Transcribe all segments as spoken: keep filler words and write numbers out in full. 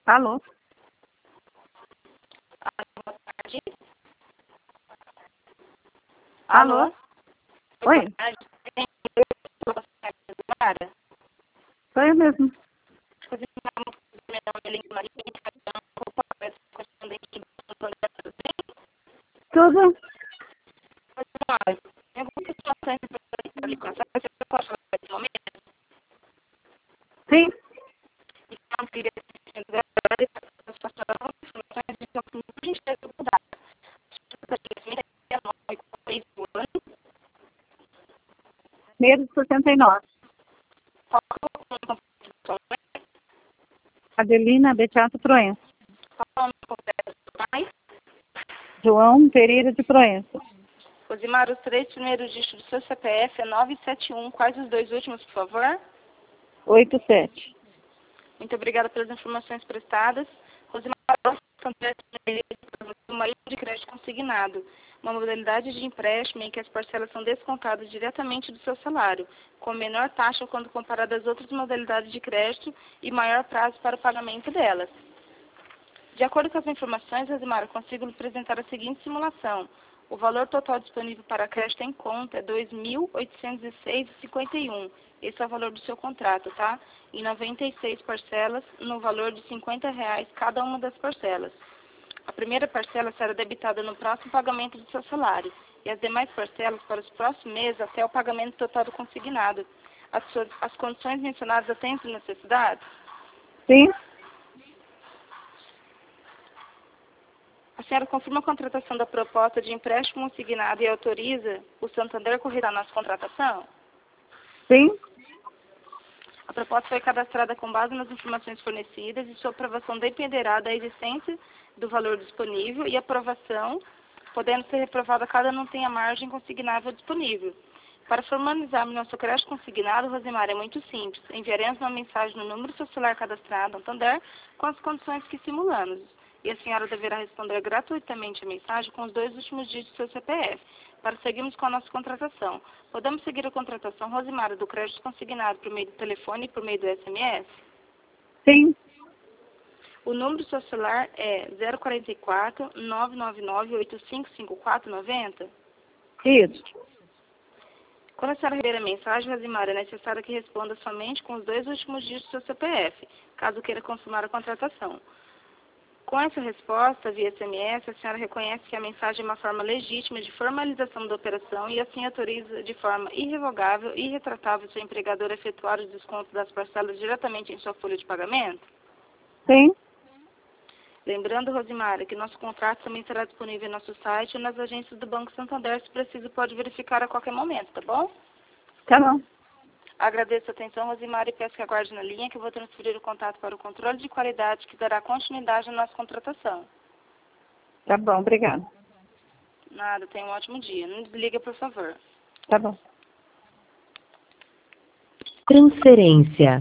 Alô? Boa tarde. Alô? Alô? Oi? Boa tarde. Mara? Sou eu mesmo. Meu nome é Link Maria. Tudo? Tem alguma situação para lhe contar? Você pode falar nesse momento? Sim? Então, queria dizer que as passaram informações de que eu não tinha dificuldade. Medo sessenta e nove. Adelina Beato Proença. João Pereira de Proença. Rosimar, os três primeiros dígitos do seu C P F é nove sete um. Quais os dois últimos, por favor? oito sete. Muito obrigada pelas informações prestadas. Rosimar, uma linha de crédito consignado, uma modalidade de empréstimo em que as parcelas são descontadas diretamente do seu salário, com menor taxa quando comparada às outras modalidades de crédito e maior prazo para o pagamento delas. De acordo com as informações, Rosimar, eu consigo lhe apresentar a seguinte simulação. O valor total disponível para crédito em conta é dois mil oitocentos e seis reais e cinquenta e um. Esse é o valor do seu contrato, tá? Em noventa e seis parcelas, no valor de cinquenta reais cada uma das parcelas. A primeira parcela será debitada no próximo pagamento do seu salário e as demais parcelas para os próximos meses até o pagamento total do consignado. As, suas, as condições mencionadas atendem às necessidades? Sim? A senhora confirma a contratação da proposta de empréstimo consignado e autoriza o Santander a correr a nossa contratação? Sim? A proposta foi cadastrada com base nas informações fornecidas e sua aprovação dependerá da existência do valor disponível e aprovação, podendo ser reprovada caso não tenha margem consignável disponível. Para formalizarmos nosso crédito consignado, Rosimar, é muito simples. Enviaremos uma mensagem no número do seu celular cadastrado no Santander com as condições que simulamos. E a senhora deverá responder gratuitamente a mensagem com os dois últimos dígitos do seu C P F, para seguirmos com a nossa contratação. Podemos seguir a contratação, Rosimara, do crédito consignado por meio do telefone e por meio do S M S? Sim? O número do seu celular é zero quatro quatro, nove nove nove, oito cinco cinco quatro nove zero? Isso. Quando a senhora receber a mensagem, Rosimara, é necessário que responda somente com os dois últimos dígitos do seu C P F, caso queira consumar a contratação. Com essa resposta, via S M S, a senhora reconhece que a mensagem é uma forma legítima de formalização da operação e assim autoriza de forma irrevogável e irretratável seu empregador a efetuar os descontos das parcelas diretamente em sua folha de pagamento? Sim? Lembrando, Rosimara, que nosso contrato também será disponível em nosso site ou nas agências do Banco Santander, se preciso pode verificar a qualquer momento, tá bom? Tá bom. Agradeço a atenção, Rosimara, e peço que aguarde na linha que eu vou transferir o contato para o controle de qualidade que dará continuidade à nossa contratação. Tá bom, obrigada. Nada, tenha um ótimo dia. Não desliga, por favor. Tá bom. Transferência.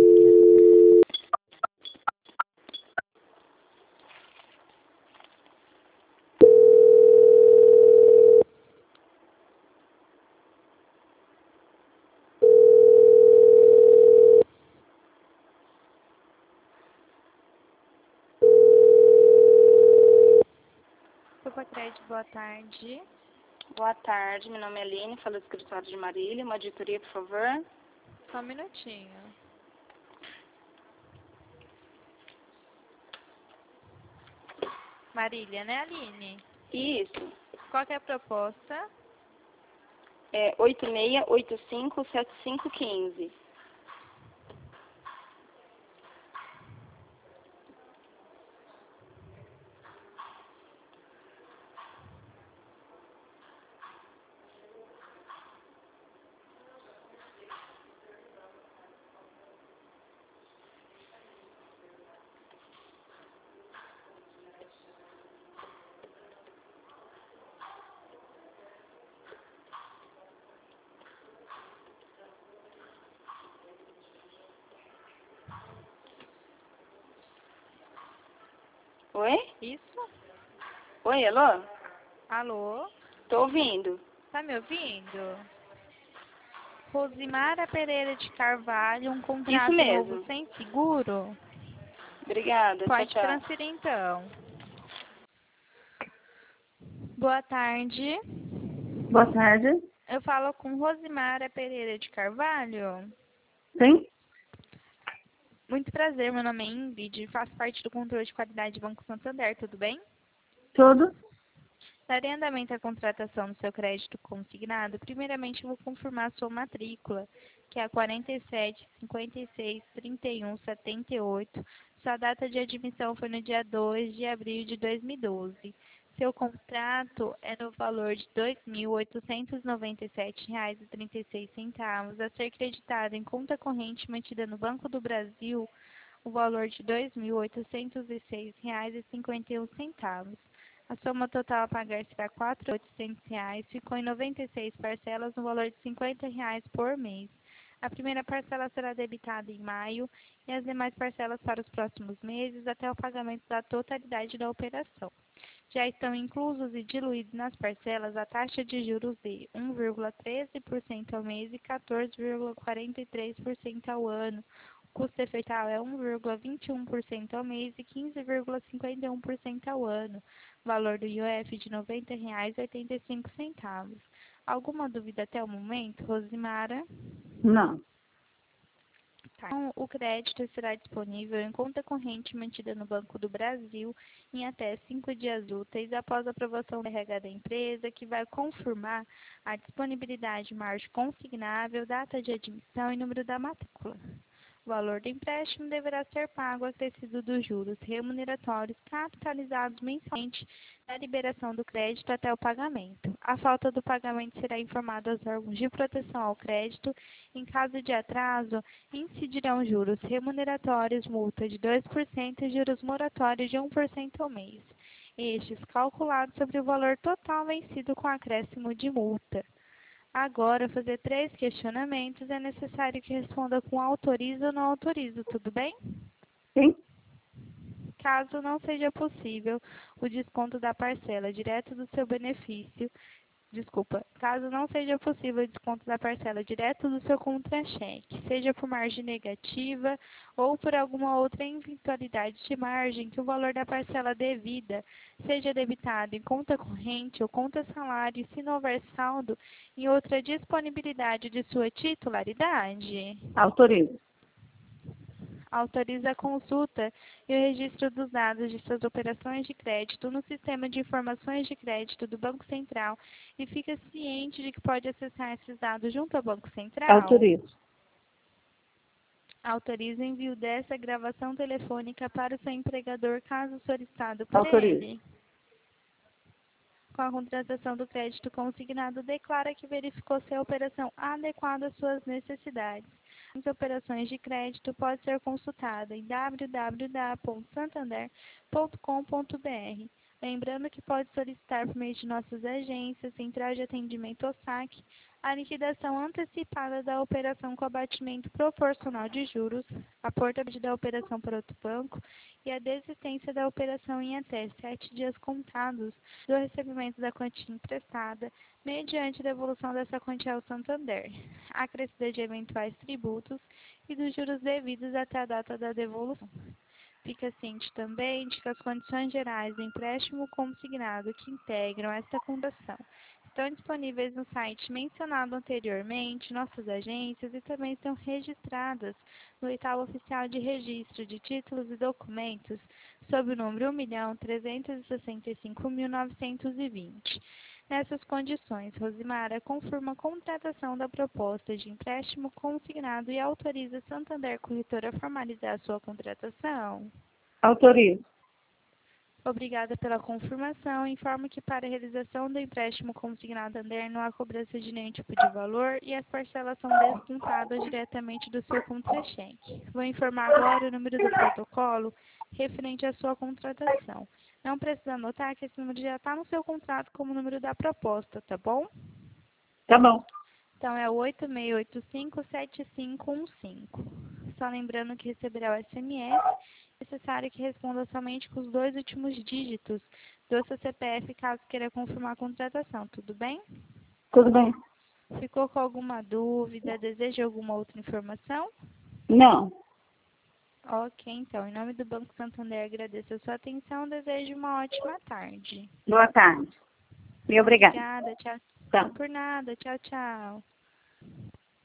Sopacred, boa tarde. Boa tarde, meu nome é Aline, falo do escritório de Marília. Uma auditoria, por favor. Só um minutinho. Marília, né, Aline? Isso. Qual que é a proposta? É oito seis oito cinco sete cinco um cinco. Oi? Isso? Oi, alô? Alô? Tô ouvindo. Tá me ouvindo? Rosimara Pereira de Carvalho, um Isso contrato novo mesmo. sem seguro? Obrigada. Pode tchau, tchau. transferir então. Boa tarde. Boa tarde. Eu falo com Rosimara Pereira de Carvalho. Sim? Muito prazer, meu nome é Ingrid, faço parte do controle de qualidade do Banco Santander, tudo bem? Tudo? Darei andamento à contratação do seu crédito consignado. Primeiramente, eu vou confirmar a sua matrícula, que é a quarenta e sete, cinquenta e seis, trinta e um, setenta e oito. Sua data de admissão foi no dia dois de abril de dois mil e doze. Seu contrato é no valor de dois mil oitocentos e noventa e sete reais e trinta e seis centavos, a ser creditado em conta corrente mantida no Banco do Brasil, o valor de dois mil oitocentos e seis reais e cinquenta e um centavos. A soma total a pagar será quatro mil e oitocentos reais, ficou em noventa e seis parcelas no valor de cinquenta reais por mês. A primeira parcela será debitada em maio e as demais parcelas para os próximos meses até o pagamento da totalidade da operação. Já estão inclusos e diluídos nas parcelas a taxa de juros de um vírgula treze por cento ao mês e quatorze vírgula quarenta e três por cento ao ano. O custo efetivo é um vírgula vinte e um por cento ao mês e quinze vírgula cinquenta e um por cento ao ano. Valor do I O F de noventa reais e oitenta e cinco centavos. Alguma dúvida até o momento, Rosimara? Não. Tá. Então, o crédito estará disponível em conta corrente mantida no Banco do Brasil em até cinco dias úteis após a aprovação do R H da empresa, que vai confirmar a disponibilidade de margem consignável, data de admissão e número da matrícula. O valor do empréstimo deverá ser pago acrescido dos juros remuneratórios capitalizados mensalmente na liberação do crédito até o pagamento. A falta do pagamento será informada aos órgãos de proteção ao crédito. Em caso de atraso, incidirão juros remuneratórios, multa de dois por cento e juros moratórios de um por cento ao mês. Estes calculados sobre o valor total vencido com acréscimo de multa. Agora, fazer três questionamentos, é necessário que responda com autorizo ou não autorizo, tudo bem? Sim? Caso não seja possível o desconto da parcela direto do seu benefício, desculpa, caso não seja possível o desconto da parcela direto do seu contra-cheque, seja por margem negativa ou por alguma outra eventualidade de margem, que o valor da parcela devida seja debitado em conta corrente ou conta salário, se não houver saldo em outra disponibilidade de sua titularidade. Autorizo. Autoriza a consulta e o registro dos dados de suas operações de crédito no Sistema de Informações de Crédito do Banco Central e fica ciente de que pode acessar esses dados junto ao Banco Central. Autorizo. Autoriza o envio dessa gravação telefônica para o seu empregador, caso solicitado por Autorizo. ele. Com a contratação do crédito consignado, declara que verificou se a operação adequada às suas necessidades. As operações de crédito podem ser consultadas em w w w ponto santander ponto com ponto b r. Lembrando que pode solicitar por meio de nossas agências, Central de Atendimento ou saque, a liquidação antecipada da operação com abatimento proporcional de juros, a portabilidade da operação para outro banco e a desistência da operação em até sete dias contados do recebimento da quantia emprestada, mediante devolução dessa quantia ao Santander, acrescida de eventuais tributos e dos juros devidos até a data da devolução. Fica ciente também de que as condições gerais do empréstimo consignado que integram esta contratação estão disponíveis no site mencionado anteriormente, nossas agências, e também estão registradas no edital oficial de registro de títulos e documentos sob o número um milhão trezentos e sessenta e cinco mil novecentos e vinte. Nessas condições, Rosimara confirma a contratação da proposta de empréstimo consignado e autoriza Santander Corretora a formalizar a sua contratação. Autorizo. Obrigada pela confirmação. Informo que para a realização do empréstimo consignado Santander não há cobrança de nenhum tipo de valor e as parcelas são descontadas diretamente do seu contra-cheque. Vou informar agora o número do protocolo referente à sua contratação. Não precisa anotar que esse número já está no seu contrato como número da proposta, tá bom? Tá bom. Então é o oito seis oito cinco sete cinco um cinco. Só lembrando que receberá o S M S, é necessário que responda somente com os dois últimos dígitos do seu C P F, caso queira confirmar a contratação, tudo bem? Tudo bem? Ficou com alguma dúvida? Deseja alguma outra informação? Não. Ok, então, em nome do Banco Santander, agradeço a sua atenção, desejo uma ótima tarde. Boa tarde. E obrigada. Obrigada, tchau. Tá. Por nada, tchau, tchau.